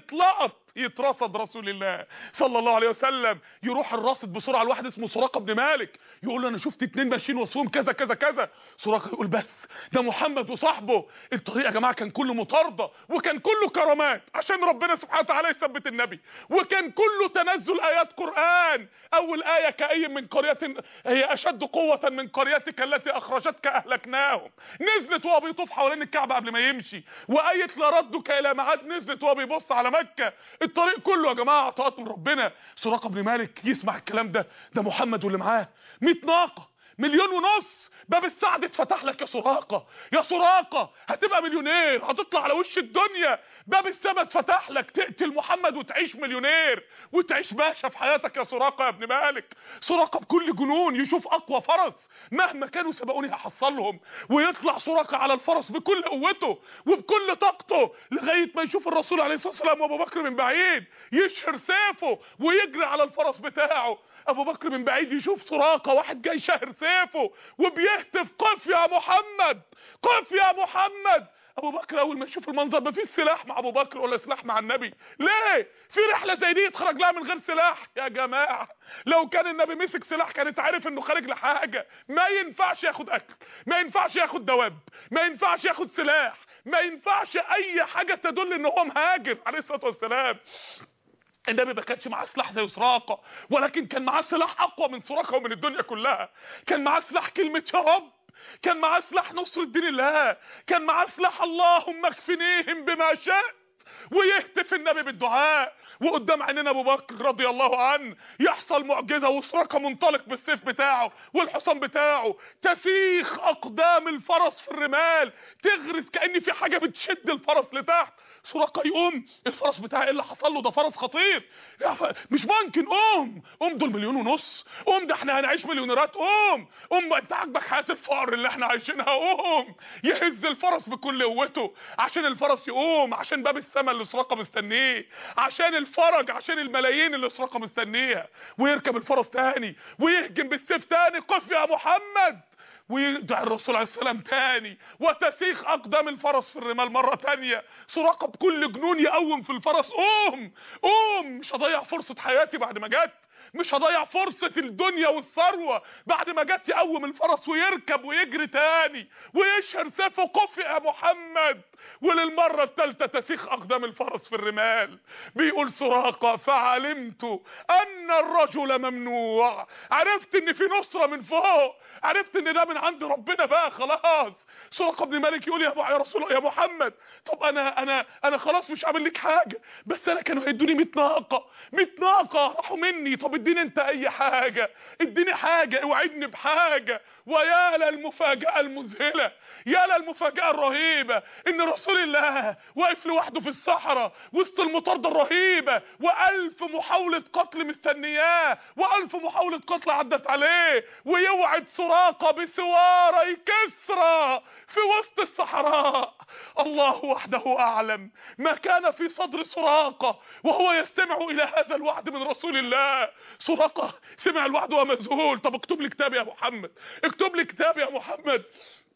يترصد رسول الله صلى الله عليه وسلم. يروح الراصد بسرعه لواحد اسمه سراقه بن مالك، يقول له انا شفت 2 ماشيين وصفهم كذا كذا كذا. سراقه يقول بس ده محمد وصاحبه. الطريق يا جماعه كان كله مطارده، وكان كله كرامات عشان ربنا سبحانه وتعالى يثبت النبي، وكان كله تنزل ايات قران. اول ايه كأي من قريه هي اشد قوه من قريتك التي اخرجتك اهلكناهم، نزلت وهو بيطوف حوالين الكعبه قبل ما يمشي. وايه لا ردك الى ميعاد نزلت وهو بيبص على مكه. الطريق كله يا جماعه عطاءات من ربنا. سراقه بن مالك يسمع الكلام ده محمد واللي معاه 100 ناقه، 1.5 مليون، باب السعد اتفتح لك يا سراقه، يا سراقه هتبقى مليونير، هتطلع على وش الدنيا، باب السما اتفتح لك، تقتل محمد وتعيش مليونير وتعيش باشا في حياتك يا سراقه يا ابن مالك. سراقه بكل جنون يشوف اقوى فرس مهما كانوا سبقوني هحصلهم، ويطلع سراقه على الفرس بكل قوته وبكل طاقته لغايه ما يشوف الرسول عليه الصلاه والسلام وابو بكر من بعيد، يشهر سيفه ويجري على الفرس بتاعه. ابو بكر من بعيد يشوف سراقه واحد جاي شاهر سيفه وبيهتف قف يا محمد، قف يا محمد. ابو بكر اول ما يشوف المنظر ما فيش سلاح مع ابو بكر ولا سلاح مع النبي. ليه في رحله زي دي يتخرج لها من غير سلاح؟ يا جماعه لو كان النبي مسك سلاح كانت عارف انه خارج لحاجه. ما ينفعش ياخد اكل، ما ينفعش ياخد دواب، ما ينفعش ياخد سلاح، ما ينفعش اي حاجه تدل ان هو مهاجر عليه الصلاه والسلام. النبي ما كانش معاه سلاح زي سراقه، ولكن كان معاه سلاح اقوى من سراقه ومن الدنيا كلها. كان معاه سلاح كلمه يا رب، كان معاه سلاح نصر الدين الله، كان معاه سلاح اللهم اكفنيهم بما شئت، ويهتف النبي بالدعاء. وقدام عيننا ابو بكر رضي الله عنه يحصل معجزه، وسراقه منطلق بالسيف بتاعه والحصان بتاعه، تسيخ اقدام الفرس في الرمال، تغرس كأن في حاجه بتشد الفرس لتحت. سراقه يقوم الفرس بتاعه ايه اللي حصل له؟ ده فرس خطير، مش ممكن، قوم دول 1.5 مليون، قوم ده احنا هنعيش مليونيرات، قوم انت عاجبك حياه الفقر اللي احنا عايشينها، قوم. يهز الفرس بكل قوته عشان الفرس يقوم، عشان باب السماء اللي سراقه مستنيه، عشان الفرج، عشان الملايين اللي سراقه مستنيها. ويركب الفرس تاني ويهجم بالسيف تاني، قف يا محمد، ويدعي الرسول عليه السلام تاني، وتسيخ اقدام الفرس في الرمال مره تانيه. سراقه بكل جنون يقوم في الفرس، قوم مش هضيع فرصه حياتي بعد ما جت، مش هضيع فرصة الدنيا والثروة بعد ما جت. يقوم الفرس ويركب ويجري تاني ويشهر سيفه قف يا محمد. وللمرة الثالثة تسيخ أقدام الفرس في الرمال. بيقول سراقة فعلمت أن الرجل ممنوع، عرفت إن في نصرة من فوق، عرفت إن ده من عند ربنا بقى خلاص. سراقة بن مالك يقول يا رسول الله يا محمد، طب أنا خلاص مش عامل لك حاجة، بس أنا كانوا هيدوني 100 ناقة، 100 ناقة راحوا مني، طب اديني أنت أي حاجة، اديني حاجة، اوعدني بحاجة. ويا للمفاجأة المذهلة، يا للمفاجأة الرهيبة، إن ورسول الله واقف لوحده في الصحراء وسط المطاردة الرهيبة، و1000 محاولة قتل مستنياه، و1000 محاولة قتل عدت عليه، ويوعد سراقة بسواري كسرى في وسط الصحراء. الله وحده أعلم ما كان في صدر سراقة وهو يستمع إلى هذا الوعد من رسول الله. سراقة سمع الوعد ومذهول. طب اكتب لي كتاب يا محمد، اكتب لي كتاب يا محمد.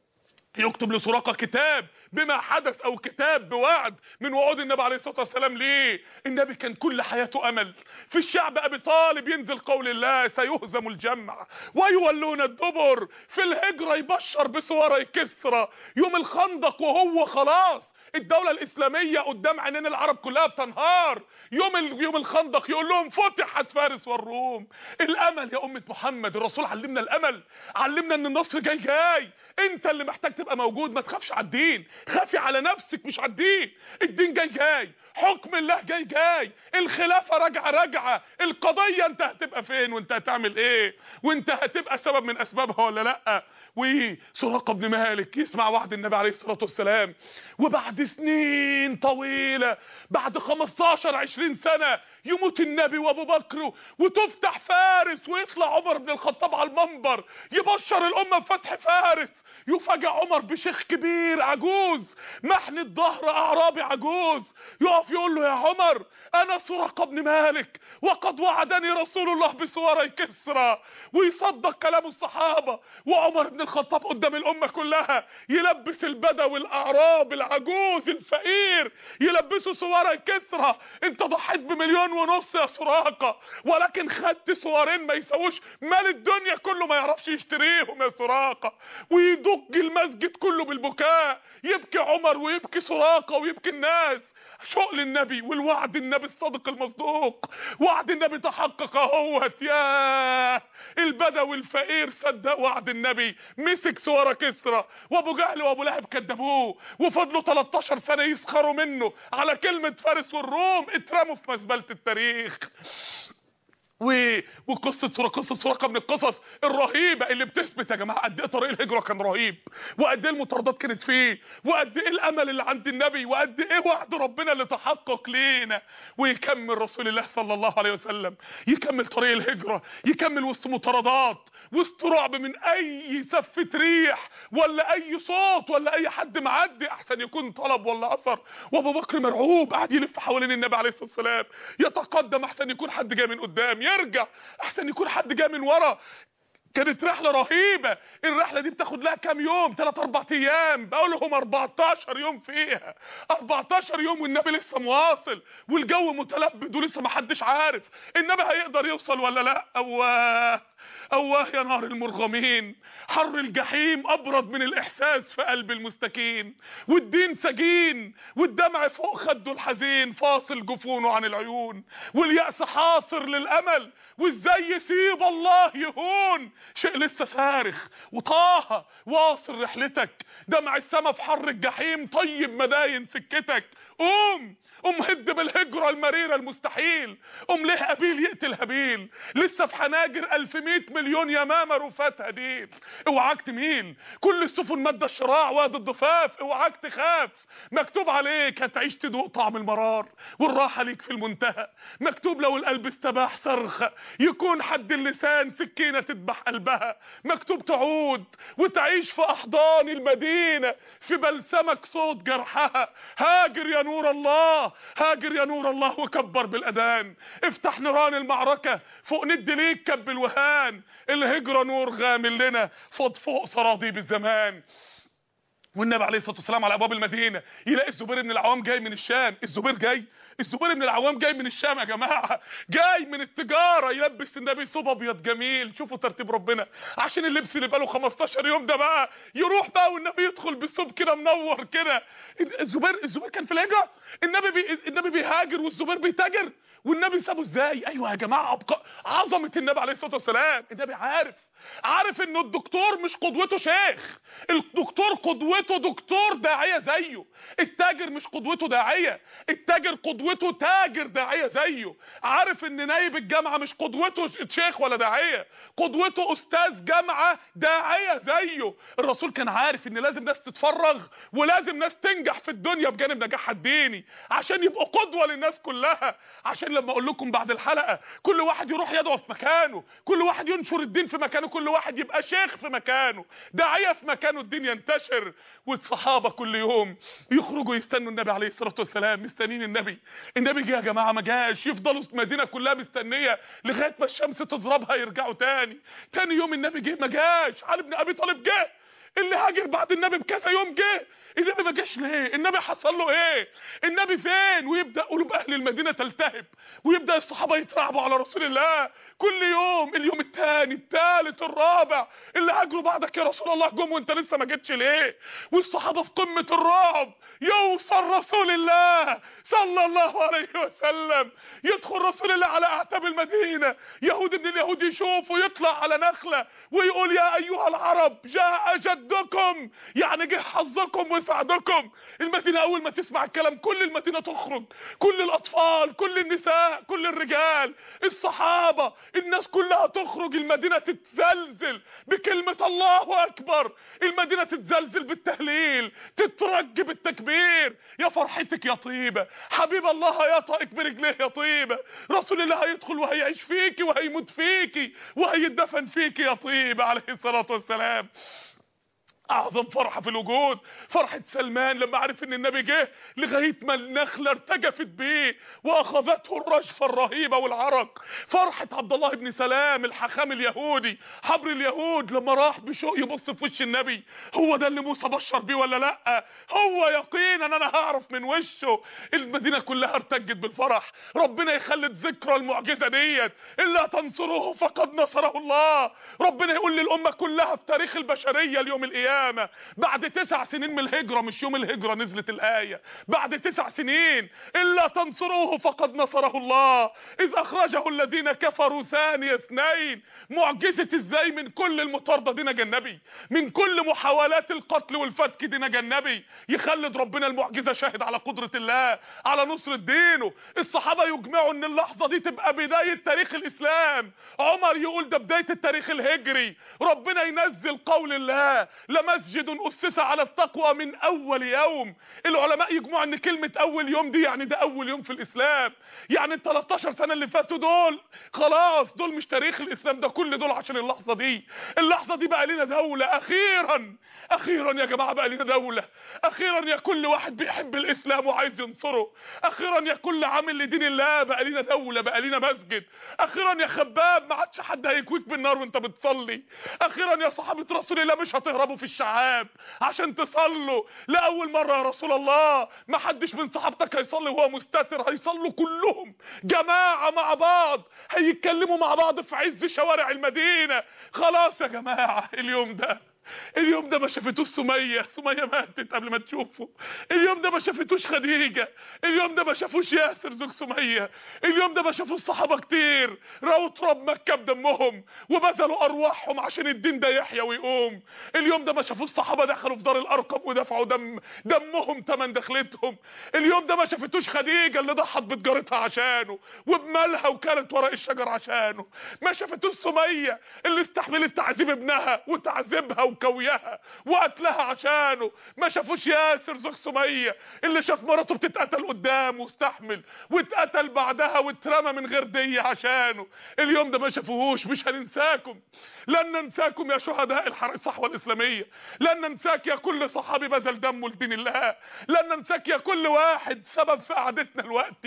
يكتب لسراقة كتاب بما حدث، او كتاب بوعد من وعود النبي عليه الصلاة والسلام. ليه؟ النبي كان كل حياته امل. في الشعب ابي طالب ينزل قول الله سيهزم الجمع ويولون الدبر. في الهجرة يبشر بسواري كسرى. يوم الخندق وهو خلاص الدولة الإسلامية قدام عينين العرب كلها بتنهار، يوم الخندق يقول لهم فتحت فارس والروم. الأمل يا أمة محمد، الرسول علمنا الأمل، علمنا إن النصر جاي. أنت اللي محتاج تبقى موجود، ما تخافش على الدين، خافي على نفسك مش على الدين. الدين جاي، حكم الله جاي، الخلافة راجعة، القضية أنت هتبقى فين وأنت هتعمل إيه وأنت هتبقى سبب من أسبابها ولا لأ. وسراقة بن مالك يسمع وعد النبي عليه الصلاة والسلام، وبعد سنين طويلة، بعد 15-20 سنة يموت النبي وابو بكر وتفتح فارس، ويطلع عمر بن الخطاب على المنبر يبشر الامة بفتح فارس. يفاجئ عمر بشيخ كبير عجوز محن الظهر اعرابي عجوز، يقف يقول له يا عمر انا سراقة بن مالك وقد وعدني رسول الله بسواري كسرى. ويصدق كلام الصحابة، وعمر بن الخطاب قدام الامة كلها يلبس البدوي الاعراب العجوز الفقير يلبسه سواري كسرى. انت ضحيت ب1.5 مليون يا سراقة، ولكن خدت سوارين ما يساووش مال الدنيا كله ما يعرفش يشتريهم يا سراقة. ويدق المسجد كله بالبكاء، يبكي عمر ويبكي سراقة ويبكي الناس. شوق للنبي والوعد النبي الصادق المصدوق، وعد النبي تحقق اهوت. يا البدوي الفقير صدق وعد النبي، مسك سوارة كسرى، وابو جهل وابو لهب كدبوه، وفضلوا 13 سنة يسخروا منه على كلمة فارس والروم، اترموا في مزبلة التاريخ. وقصه سراقه من القصص الرهيبه اللي بتثبت يا جماعه قد ايه طريق الهجره كان رهيب، وقد ايه المطاردات كانت فيه، وقد ايه الامل اللي عند النبي، وقد ايه وعد ربنا اللي تحقق لينا. ويكمل رسول الله صلى الله عليه وسلم، يكمل طريق الهجره، يكمل وسط مطاردات، وسط رعب من اي سفه ريح ولا اي صوت ولا اي حد معدي احسن يكون طلب ولا اثر. وابو بكر مرعوب قاعد يلف حوالين النبي عليه الصلاه والسلام، يتقدم احسن يكون حد جاي من قدام، يرجع احسن يكون حد جاي من ورا. كانت رحله رهيبه. الرحله دي بتاخد لها كام يوم؟ 3-4 ايام، بقول لهم 14 يوم فيها، 14 يوم والنبي لسه مواصل، والجو متلبد ولسه ما حدش عارف النبي هيقدر يوصل ولا لا. اواه يا نار المرغمين، حر الجحيم ابرد من الاحساس في قلب المستكين، والدين سجين، والدمع فوق خده الحزين فاصل جفونه عن العيون، واليأس حاصر للامل، وازاي يسيب الله يهون. شيء لسه صارخ، وطه واصل رحلتك، دمع السما في حر الجحيم طيب مداين سكتك. قوم هد بالهجرة المريرة المستحيل. ليه هابيل يقتل هابيل؟ لسه في حناجر 1100 مليون يمامة رفات هديل. اوعاك تميل، كل السفن مادة الشراع وادي الضفاف، اوعاك تخاف. مكتوب عليك هتعيش تدوق طعم المرار، والراحة ليك في المنتهى. مكتوب لو القلب استباح صرخة يكون حد اللسان سكينة تذبح قلبها. مكتوب تعود وتعيش في احضان المدينة في بلسمك صوت جرحها. هاجر يا نور الله، هاجر يا نور الله وكبر بالاذان. افتح نيران المعركة فوق ند ليك كب الوهان. الهجرة نور غامل لنا فوق صراضيب الزمان. والنبي عليه الصلاه والسلام على ابواب المدينه يلاقي الزبير بن العوام جاي من الشام. الزبير بن العوام جاي من الشام يا جماعه، جاي من التجاره، يلبس النبي ثوب ابيض جميل. شوفوا ترتيب ربنا، عشان اللبس اللي بقاله 15 يوم ده بقى يروح بقى والنبي يدخل بالثوب كده منور كده. الزبير كان في الهجره، النبي بيهاجر والزبير بيتاجر، والنبي سابه ازاي؟ ايوه يا جماعه عظمه النبي عليه الصلاه والسلام. النبي عارف عارف ان الدكتور مش قدوته شيخ، الدكتور قدوته دكتور داعية زيه. التاجر مش قدوته داعية، التاجر قدوته تاجر داعية زيه. عارف ان نايب الجامعة مش قدوته شيخ ولا داعية، قدوته استاذ جامعة داعية زيه. الرسول كان عارف ان لازم ناس تتفرغ ولازم ناس تنجح في الدنيا بجانب نجاحها الديني عشان يبقوا قدوة للناس كلها. عشان لما اقول لكم بعد الحلقة كل واحد يروح يدعو في مكانه، كل واحد ينشر الدين في مكانه، كل واحد يبقى شيخ في مكانه، داعية في مكانه، الدين ينتشر. والصحابة كل يوم يخرجوا يستنوا النبي عليه الصلاة والسلام، مستنين النبي. النبي جه يا جماعة ما جاش، يفضلوا المدينة كلها مستنية لغاية ما الشمس تضربها يرجعوا تاني. تاني يوم النبي جه ما جاش، علي بن ابي طالب جه اللي هاجر بعد النبي بكذا يوم جه. النبي ما جاش ليه؟ النبي حصل له ايه؟ النبي فين؟ ويبدا قلوب اهل المدينه تلتهب، ويبدا الصحابه يترعبوا على رسول الله كل يوم. اليوم الثاني الثالث الرابع اللي هاجروا بعدك يا رسول الله جم وانت لسه ما جيتش ليه؟ والصحابه في قمه الرعب. يوصل رسول الله صلى الله عليه وسلم، يدخل رسول الله على اعتاب المدينه، يهود من اليهود يشوفوا، يطلع على نخله ويقول يا ايها العرب جاء جدكم، يعني جه حظكم وسعدكم. المدينه اول ما تسمع الكلام كل المدينه تخرج، كل الاطفال، كل النساء، كل الرجال، الصحابه، الناس كلها تخرج. المدينه تتزلزل بكلمه الله اكبر، المدينه تتزلزل بالتهليل، تترج بالتكبير. يا فرحتك يا طيبه، حبيب الله يطأك برجليه يا طيبه، رسول الله هيدخل وهيعيش فيكي وهيموت فيكي وهيدفن فيكي يا طيبه عليه الصلاه والسلام. اعظم فرحه في الوجود فرحه سلمان لما عرف ان النبي جه، لغايه ما النخله ارتجفت بيه واخذته الرجفه الرهيبه والعرق. فرحه عبد الله بن سلام الحخام اليهودي حبر اليهود لما راح بشوق يبص في وش النبي، هو ده اللي موسى بشر بيه ولا لا؟ هو يقينا انا هعرف من وشه. المدينه كلها ارتجت بالفرح. ربنا يخلد ذكرى المعجزه ديت، الا تنصروه فقد نصره الله. ربنا يقول للامه كلها في تاريخ البشريه اليوم القيامه بعد 9 سنين من الهجرة، مش يوم الهجرة نزلت الآية، بعد 9 سنين، إلا تنصروه فقد نصره الله إذ أخرجه الذين كفروا ثاني اثنين. معجزة ازاي من كل المطاردة دي نجا النبي، من كل محاولات القتل والفتك دي نجا النبي. يخلد ربنا المعجزة شاهد على قدرة الله على نصر دينه. الصحابة يجمعوا ان اللحظة دي تبقى بداية تاريخ الإسلام. عمر يقول ده بداية التاريخ الهجري. ربنا ينزل قول الله مسجد أسس على التقوى من أول يوم. العلماء يجمعوا ان كلمة أول يوم دي يعني ده أول يوم في الإسلام، يعني ال 13 سنة اللي فاتوا دول خلاص دول مش تاريخ الإسلام، ده كل دول عشان اللحظة دي. اللحظة دي بقى لنا دولة أخيرا، أخيرا يا جماعة بقى لنا دولة. أخيرا يا كل واحد بيحب الإسلام وعايز ينصره. أخيرا يا كل عامل لدين الله بقى لنا دولة، بقى لنا مسجد. أخيرا يا خباب ما عادش حد هيكويك بالنار وانت بتصلي. أخيرا يا صحابة رسول الله مش هتهربوا في الشعاب عشان تصلوا. لأول مرة يا رسول الله ما حدش من صحابتك هيصلي وهو مستتر، هيصلوا كلهم جماعة مع بعض، هيتكلموا مع بعض في عز شوارع المدينة. خلاص يا جماعة اليوم ده ما شافتوش سمية ماتت قبل ما تشوفه. اليوم ده ما شافتوش خديجة. اليوم ده ما شافوش ياسر زوج سمية. اليوم ده ما شافوش صحابة كتير راوا تراب مكة بدمهم وبذلوا ارواحهم عشان الدين ده يحيى ويقوم. اليوم ده ما شافوش صحابة دخلوا في دار الارقم ودفعوا دمهم تمن دخلتهم. اليوم ده ما شافتوش خديجة اللي ضحت بتجارتها عشانه وبمالها وكانت وراء الشجر عشانه. ما شافتوش سمية اللي استحملت تعذيب ابنها وتعذيبها وكويها وقتلها عشانه. ما شافوش ياسر زوج سمية اللي شاف مراته بتتقتل قدامه واستحمل واتقتل بعدها واترمى من غير دية عشانه. اليوم ده ما شافوهوش. مش هننساكم، لن ننساكم يا شهداء الصحوة الإسلامية، لن ننساك يا كل صحابي بذل دمه لدين الله، لن ننساك يا كل واحد سبب في قعدتنا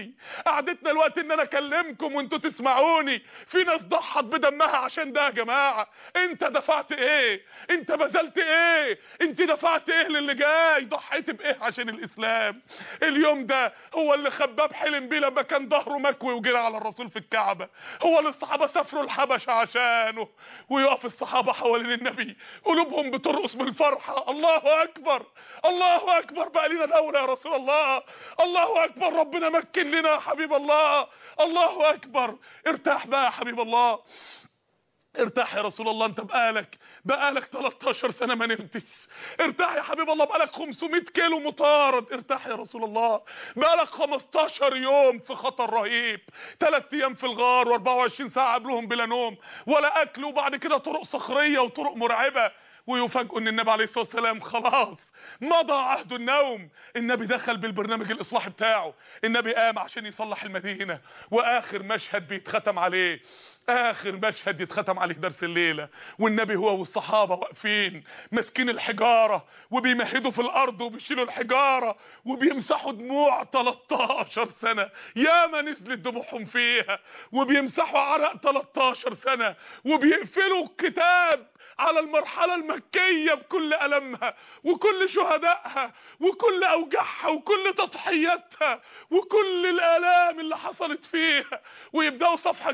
الوقت ان انا اكلمكم وانتوا تسمعوني. في ناس ضحت بدمها عشان ده يا جماعة. انت دفعت ايه؟ انت بذلت ايه؟ انت دفعت ايه للي جاي؟ ضحيت بايه عشان الاسلام؟ اليوم ده هو اللي خباب حلم بيه لما كان ظهره مكوي وجرى على الرسول في الكعبة، هو اللي الصحابة سافروا الحبشة عشانه. ويقف الصحابة حوالين النبي قلوبهم بترقص من الفرحة. الله اكبر، الله اكبر، بقى لنا دولة يا رسول الله. الله اكبر، ربنا مكن لنا يا حبيب الله. الله اكبر، ارتاح بقى يا حبيب الله. ارتاح يا رسول الله، انت بقالك 13 سنة ما نمتش. ارتاح يا حبيب الله، بقالك 500 كيلو مطارد. ارتاح يا رسول الله، بقالك 15 يوم في خطر رهيب، 3 ايام في الغار و24 ساعة قبلهم بلا نوم ولا اكل، وبعد كده طرق صخرية وطرق مرعبة. ويفاجئوا ان النبي عليه الصلاة والسلام خلاص مضى عهد النوم. النبي دخل بالبرنامج الاصلاحي بتاعه، النبي قام عشان يصلح المدينة، واخر مشهد بيتختم عليه، اخر مشهد يتختم عليه درس الليلة، والنبي هو والصحابة واقفين ماسكين الحجارة وبيمهدوا في الارض وبيشيلوا الحجارة وبيمسحوا دموع 13 سنة ياما نزلت دموعهم فيها، وبيمسحوا عرق 13 سنة، وبيقفلوا الكتاب على المرحلة المكية بكل ألمها وكل شهدائها وكل أوجاعها وكل تضحياتها وكل الآلام اللي حصلت فيها، ويبدأوا صفحة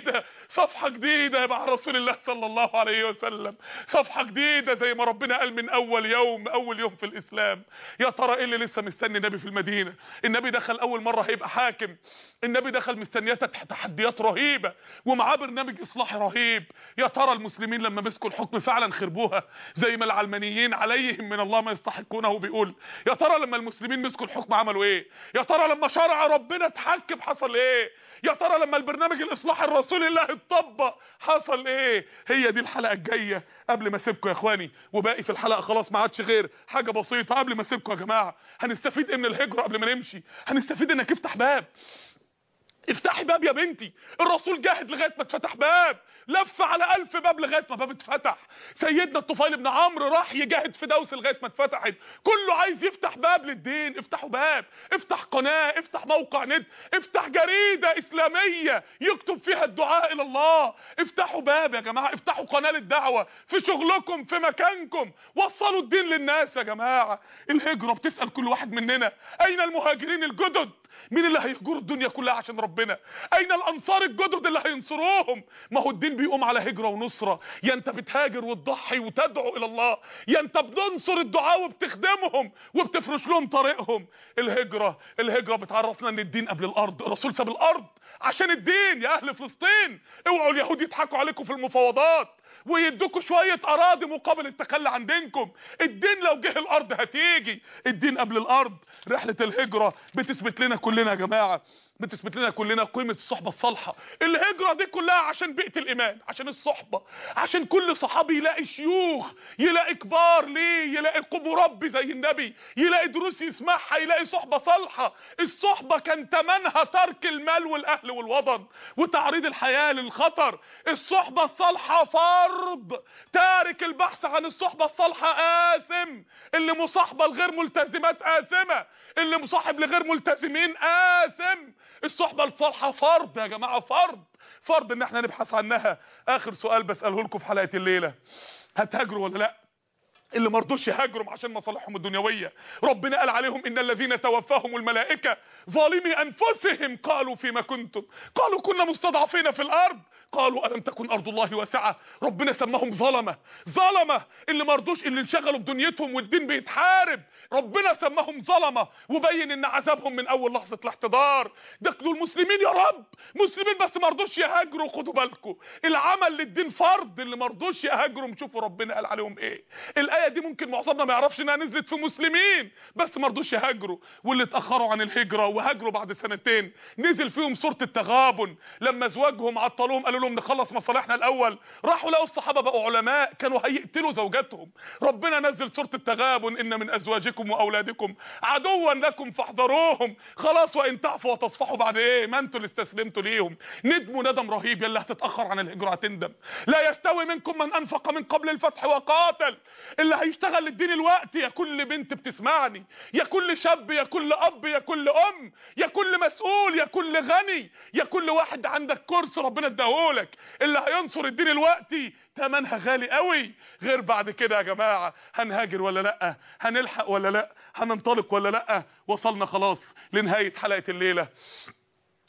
جديدة مع رسول الله صلى الله عليه وسلم، صفحة جديدة زي ما ربنا قال من أول يوم في الإسلام. يا ترى إيه اللي لسه مستني النبي في المدينة؟ النبي دخل أول مرة هيبقى حاكم، النبي دخل مستنياته تحديات رهيبة ومعاه برنامج إصلاحي رهيب. يا ترى المسلمين لما مسكوا الحكم فعلا خربوها زي ما العلمانيين عليهم من الله ما يستحقونه بيقول؟ يا ترى لما المسلمين مسكوا الحكم عملوا ايه؟ يا ترى لما شرع ربنا اتحكم حصل ايه؟ يا ترى لما البرنامج الاصلاحي الرسول الله اتطبق حصل ايه؟ هي دي الحلقه الجايه قبل ما اسيبكم يا اخواني، وباقي في الحلقه خلاص ما عادش غير حاجه بسيطه. قبل ما اسيبكم يا جماعه، هنستفيد ايه من الهجره قبل ما نمشي؟ هنستفيد انك افتح باب، افتحي باب يا بنتي. الرسول جاهد لغايه ما اتفتح باب، لف على 1000 باب لغايه ما باب اتفتح. سيدنا الطفيل بن عمرو راح يجاهد في دوس لغايه ما اتفتحت. كله عايز يفتح باب للدين. افتحوا باب، افتح قناه، افتح موقع نت، افتح جريده اسلاميه يكتب فيها الدعاء الى الله. افتحوا باب يا جماعه، افتحوا قناه للدعوه في شغلكم في مكانكم، وصلوا الدين للناس يا جماعه. الهجره بتسال كل واحد مننا: اين المهاجرين الجدد؟ مين اللي هيهجروا الدنيا كلها عشان ربنا؟ اين الانصار الجدد اللي هينصروهم؟ ما هو الدين بيقوم على هجرة ونصرة، يا انت بتهاجر وتضحي وتدعو الى الله، يا انت بتنصر الدعاء وبتخدمهم وبتفرش لهم طريقهم. الهجرة بتعرفنا ان الدين قبل الارض. الرسول ساب الارض عشان الدين. يا اهل فلسطين، اوعوا اليهود يضحكوا عليكم في المفاوضات ويدوكوا شوية اراضي مقابل التخلي عن دينكم. الدين لو جه الارض هتيجي. الدين قبل الارض. رحلة الهجرة بتثبت لنا كلنا يا جماعة، بتثبت لنا كلنا قيمة الصحبة الصالحة. الهجرة دي كلها عشان بيئة الإيمان، عشان الصحبة، عشان كل صحابي يلاقي شيوخ، يلاقي كبار ليه، يلاقي مربي زي النبي، يلاقي دروس يسمعها، يلاقي صحبة صالحة. الصحبة كان تمنها ترك المال والأهل والوطن وتعريض الحياة للخطر. الصحبة الصالحة فرض، تارك البحث عن الصحبة الصالحة آثم. اللي مصاحبة لغير ملتزمات آثمة، اللي مصاحب لغير ملتزمين آثم. الصحبة الصالحة فرض يا جماعة، فرض ان احنا نبحث عنها. اخر سؤال بسأله لكم في حلقة الليلة: هتهاجروا ولا لا؟ اللي مرضوش يهاجروا عشان مصالحهم الدنيويه، ربنا قال عليهم: ان الذين توفاهم الملائكه ظالمي انفسهم قالوا فيما كنتم، قالوا كنا مستضعفين في الارض، قالوا الم تكن ارض الله واسعه. ربنا سماهم ظلمه. اللي مرضوش، اللي انشغلوا بدنيتهم والدين بيتحارب، ربنا سماهم ظلمه وبين ان عذابهم من اول لحظه الاحتضار. دول مسلمين يا رب، مسلمين بس مرضوش يهاجروا. خدوا بالكم، العمل للدين فرض. اللي مرضوش يهاجروا شوفوا ربنا قال عليهم ايه. الآية دي ممكن معظمنا ما يعرفش انها نزلت في مسلمين بس ما رضوش يهاجروا. واللي اتأخروا عن الهجرة وهاجروا بعد 2 نزل فيهم سورة التغابن. لما ازواجهم عطلوهم قالوا لهم نخلص مصالحنا الاول، راحوا لقوا الصحابة بقوا علماء كانوا هيقتلوا زوجاتهم. ربنا نزل سورة التغابن: ان من ازواجكم واولادكم عدوا لكم فاحذروهم. خلاص، وان تعفوا وتصفحوا بعد ايه؟ ما انتوا اللي استسلمتوا ليهم. ندموا ندم رهيب. يلا هتتأخر عن الهجرة هتندم. لا يستوي منكم من انفق من قبل الفتح وقاتل. اللي هيشتغل للدين الوقت، يا كل بنت بتسمعني، يا كل شاب، يا كل اب، يا كل ام، يا كل مسؤول، يا كل غني، يا كل واحد عندك كرسي ربنا اداهولك، اللي هينصر الدين الوقت تمنها غالي قوي. غير بعد كده يا جماعه، هنهاجر ولا لا؟ هنلحق ولا لا؟ هننطلق ولا لا؟ وصلنا خلاص لنهايه حلقه الليله.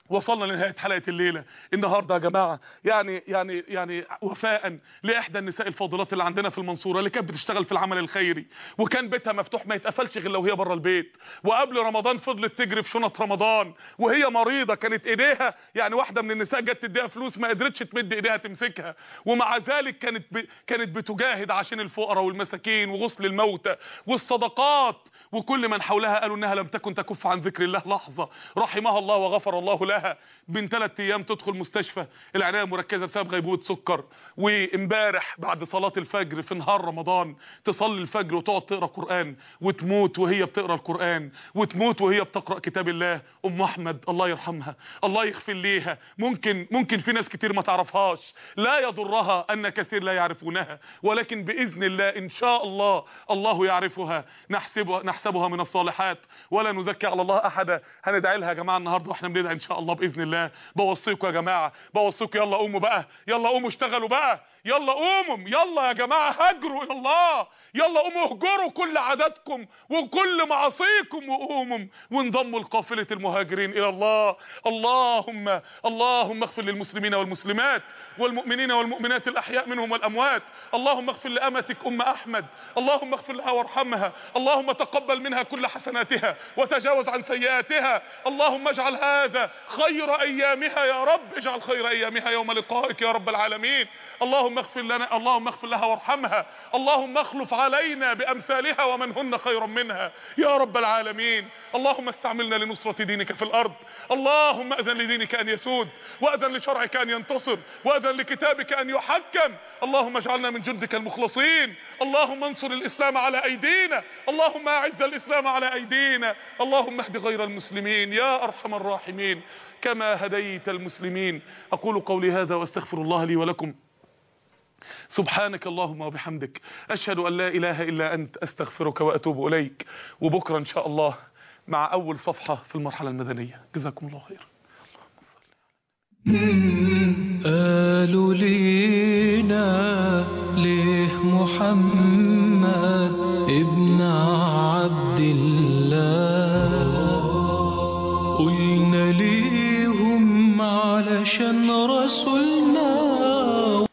وصلنا لنهاية حلقة الليلة النهاردة يا جماعة. يعني وفاء لإحدى النساء الفاضلات اللي عندنا في المنصورة، اللي كانت بتشتغل في العمل الخيري وكان بيتها مفتوح ما يتقفلش غير لو هي بره البيت، وقبل رمضان فضلت تجري في شنط رمضان وهي مريضة، كانت ايديها يعني واحدة من النساء جت تديها فلوس ما قدرتش تمد ايديها تمسكها، ومع ذلك كانت بتجاهد عشان الفقراء والمساكين وغسل الموتى والصدقات، وكل من حولها قالوا انها لم تكن تكف عن ذكر الله لحظة. رحمها الله وغفر الله لها. من 3 ايام تدخل مستشفى العنايه المركزه بسبب غيبوبه سكر، وامبارح بعد صلاه الفجر في نهار رمضان تصلي الفجر وتقعد تقرا قران وتموت وهي بتقرا القران، وتموت وهي بتقرا كتاب الله. ام احمد الله يرحمها، الله يغفر ليها. ممكن في ناس كتير ما تعرفهاش، لا يضرها ان كثير لا يعرفونها، ولكن باذن الله ان شاء الله الله يعرفها. نحسبها من الصالحات ولا نزكي على الله احدا. هندعي لها يا جماعه النهارده واحنا بندعي ان شاء الله باذن الله. بوصيكم يا جماعه، بوصيكم يلا قوموا بقى، يلا قوموا اشتغلوا بقى، يلا قوموا، يلا يا جماعه هاجروا الى الله، يلا قوموا اهجروا كل عاداتكم وكل معاصيكم وقوموا وانضموا لقافله المهاجرين الى الله. اللهم اغفر للمسلمين والمسلمات والمؤمنين والمؤمنات الاحياء منهم والاموات. اللهم اغفر لامتك ام احمد، اللهم اغفر لها وارحمها، اللهم تقبل منها كل حسناتها وتجاوز عن سيئاتها. اللهم اجعل هذا خير ايامها يا رب، اجعل خير ايامها يوم لقائك يا رب العالمين. اللهم اغفر لنا، اللهم اغفر لها وارحمها، اللهم اخلف علينا بامثالها ومن هن خير منها يا رب العالمين. اللهم استعملنا لنصرة دينك في الارض. اللهم اذن لدينك ان يسود، واذن لشرعك ان ينتصر، واذن لكتابك ان يحكم. اللهم اجعلنا من جندك المخلصين. اللهم انصر الاسلام على ايدينا، اللهم اعز الاسلام على ايدينا. اللهم اهد غير المسلمين يا ارحم الراحمين كما هديت المسلمين. اقول قولي هذا واستغفر الله لي ولكم. سبحانك اللهم وبحمدك، اشهد ان لا اله الا انت، استغفرك واتوب اليك. وبكره ان شاء الله مع اول صفحة في المرحلة المدنية. جزاكم الله خير. قالوا لينا ليه محمد ابن عبد الله، قلنا ليهم علشان رسولنا